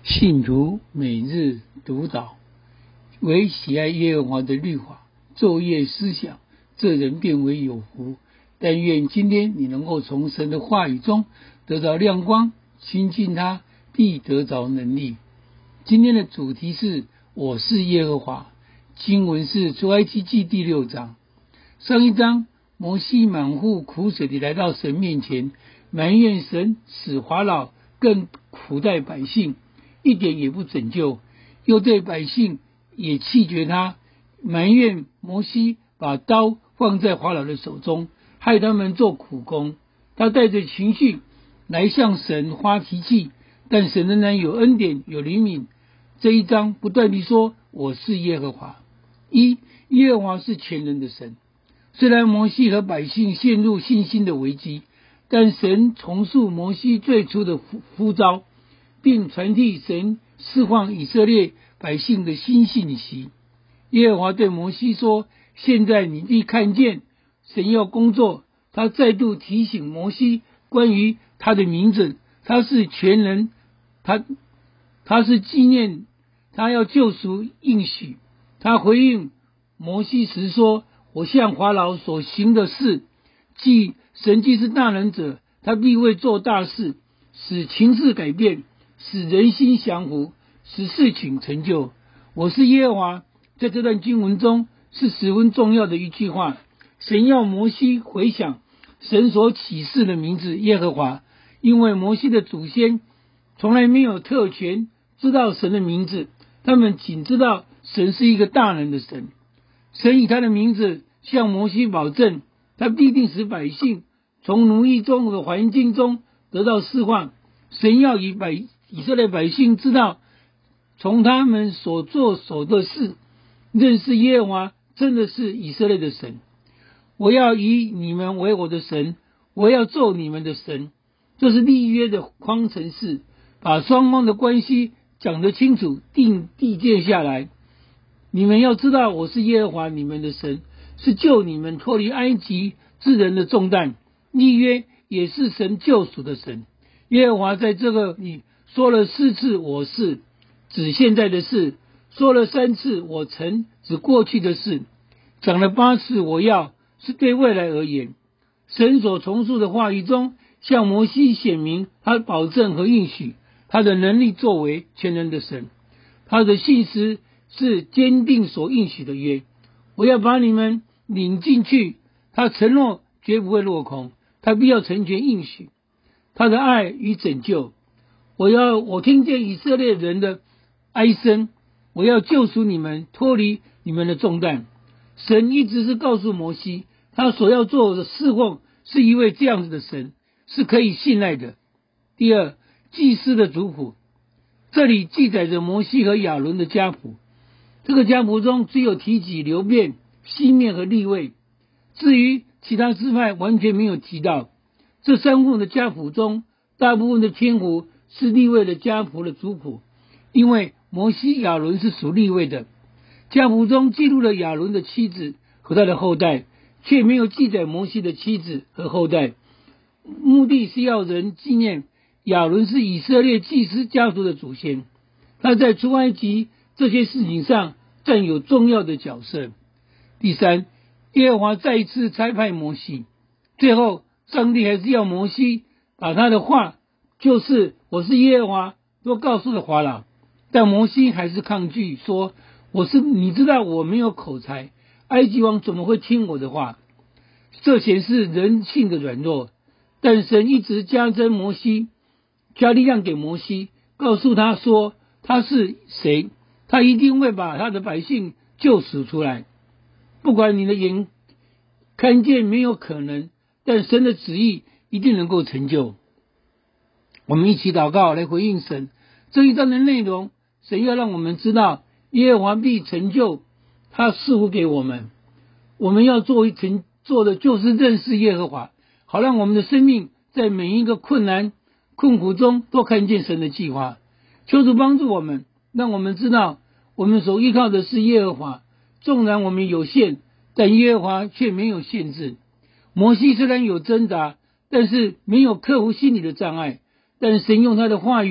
信徒每日读祷，唯喜爱耶和华的律法，昼夜思想，这人变为有福。但愿今天你能够从神的话语中得到亮光，亲近他，必得着能力。今天的主题是我是耶和华，经文是出埃及记第6章。上一章摩西满腹苦水地来到神面前，埋怨神使法老更苦待百姓，一点也不拯救，又对百姓也弃绝他，埋怨摩西把刀放在法老的手中，害他们做苦工。他带着情绪来向神发脾气，但神仍然有恩典有怜悯。这一章不断地说我是耶和华。耶和华是全能的神。虽然摩西和百姓陷入信心的危机，但神重述摩西最初的呼召，并传递神释放以色列百姓的新信息。耶和华对摩西说，现在你必看见神要工作。他再度提醒摩西关于他的名字，他是全能，他是纪念他要救赎应许。他回应摩西时说，我向法老所行的事，神既是大能者，他必会做大事，使情势改变，使人心降服，使事情成就。我是耶和华，在这段经文中是十分重要的一句话。神要摩西回想神所启示的名字耶和华，因为摩西的祖先从来没有特权知道神的名字，他们仅知道神是一个大能的神。神以他的名字向摩西保证，他必定使百姓从奴役中的环境中得到释放。神要以色列百姓知道，从他们所做的事认识耶和华真的是以色列的神。我要以你们为我的神，我要做你们的神。这是立约的方程式，把双方的关系讲得清楚，定地界下来。你们要知道，我是耶和华你们的神，是救你们脱离埃及之人的重担。立约也是神救赎的神。耶和华在这个里说了4次我是，指现在的事；说了3次我曾，指过去的事；讲了8次我要，是对未来而言。神所重述的话语中，向摩西显明他保证和应许他的能力作为全能的神。他的信实是坚定所应许的约。我要把你们领进去，他承诺绝不会落空，他必要成全应许他的爱与拯救。我听见以色列人的哀声，我要救赎你们，脱离你们的重担。神一直是告诉摩西，他所要做的侍奉是一位这样子的神，是可以信赖的。第二，祭司的族谱，这里记载着摩西和亚伦的家谱。这个家谱中只有提及流便、西面和利未，至于其他支派完全没有提到。这3户的家谱中，大部分的篇幅是利未的家谱的族谱，因为摩西、亚伦是属利未的。家谱中记录了亚伦的妻子和他的后代，却没有记载摩西的妻子和后代，目的是要人纪念亚伦是以色列祭司家族的祖先，他在出埃及这些事情上占有重要的角色。第三，耶和华再一次差派摩西，最后上帝还是要摩西把他的话，就是我是耶和华，都告诉了法老，但摩西还是抗拒，说你知道我没有口才，埃及王怎么会听我的话？这显示人性的软弱。但神一直加力量给摩西，告诉他说他是谁，他一定会把他的百姓救赎出来。不管你的眼看见没有可能，但神的旨意一定能够成就。我们一起祷告来回应神。这一章的内容，神要让我们知道耶和华必成就他赐福给我们。我们要做的就是认识耶和华，好让我们的生命在每一个困难困苦中都看见神的计划。求主帮助我们，让我们知道我们所依靠的是耶和华。纵然我们有限，但耶和华却没有限制。摩西虽然有挣扎，但是没有克服心理的障碍，但神用他的话语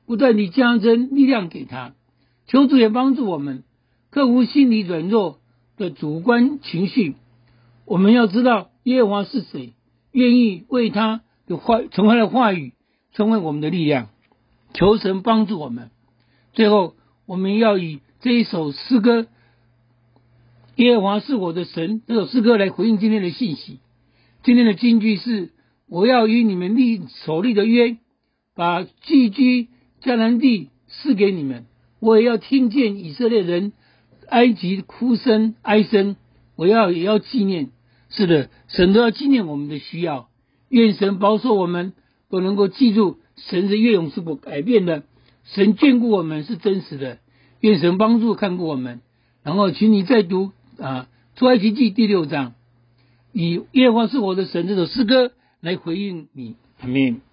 不断地加增力量给他。求主也帮助我们克服心理软弱的主观情绪。我们要知道耶和华是谁，愿意为他的从他的话语成为我们的力量。求神帮助我们。最后，我们要以这一首诗歌耶和华是我的神这首诗歌来回应今天的信息。今天的金句是：我要与你们所立的约，把寄居迦南地赐给你们。我也要听见以色列人埃及哭声哀声，也要纪念。是的，神都要纪念我们的需要。愿神保守我们都能够记住神是越永是不改变的，神眷顾我们是真实的。愿神帮助看顾我们。然后请你再读出埃及记第6章，以耶和华是我的神这首诗歌来回应你。阿们。